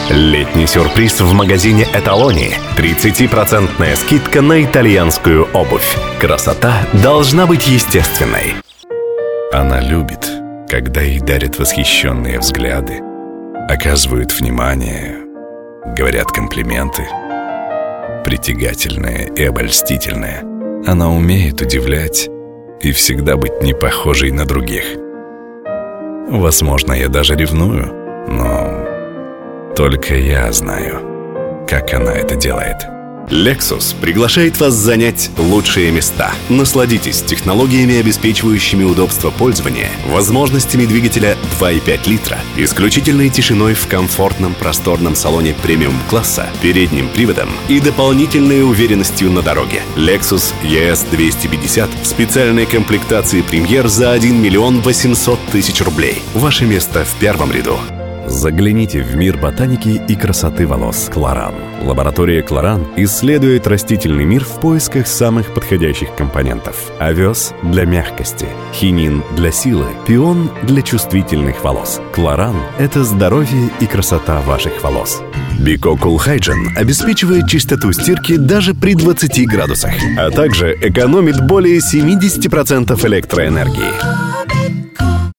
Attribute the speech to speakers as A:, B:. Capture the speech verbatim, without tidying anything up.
A: Летний сюрприз в магазине «Эталони». тридцатипроцентная скидка на итальянскую обувь. Красота должна быть естественной.
B: Она любит, когда ей дарят восхищенные взгляды, оказывают внимание, говорят комплименты. Притягательная и обольстительная, она умеет удивлять и всегда быть не похожей на других. Возможно, я даже ревную, но только я знаю, как она это делает.
A: Lexus приглашает вас занять лучшие места. Насладитесь технологиями, обеспечивающими удобство пользования, возможностями двигателя два и пять литра, исключительной тишиной в комфортном просторном салоне премиум-класса, передним приводом и дополнительной уверенностью на дороге. Lexus и эс двести пятьдесят в специальной комплектации премьер за один миллион восемьсот тысяч рублей. Ваше место в первом ряду. Загляните в мир ботаники и красоты волос Кларан. Лаборатория Кларан исследует растительный мир в поисках самых подходящих компонентов. Овес для мягкости, хинин для силы, пион для чувствительных волос. Кларан – это здоровье и красота ваших волос. Бико Cool Hygiene обеспечивает чистоту стирки даже при двадцати градусах, а также экономит более семьдесят процентов электроэнергии.